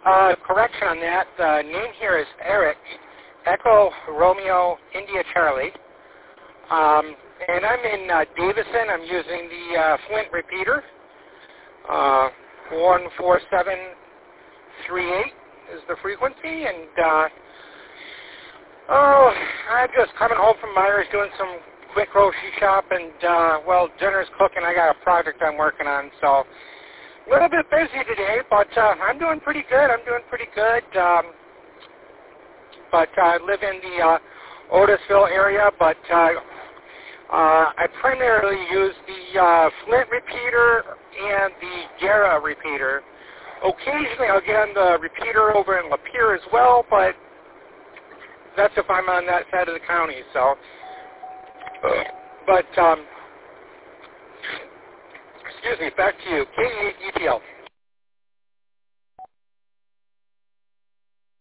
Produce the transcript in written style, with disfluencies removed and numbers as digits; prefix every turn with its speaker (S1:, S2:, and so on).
S1: Correction on that. The name here is Eric, Echo Romeo India Charlie. And I'm in Davison. I'm using the Flint repeater. 14738 is the frequency. And, I'm just coming home from Myers doing some quick grocery shop. And, well, dinner's cooking. I got a project I'm working on. So a little bit busy today, but I'm doing pretty good. But I live in the Otisville area, but I primarily use the Flint repeater and the Gara repeater. Occasionally I'll get on the repeater over in Lapeer as well, but that's if I'm on that side of the county. So, but excuse me, back to you. KETL.